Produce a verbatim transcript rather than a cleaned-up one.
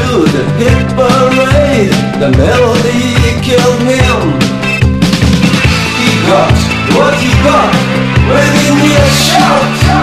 to the hit parade. The melody killed him. He got what he got when he shout.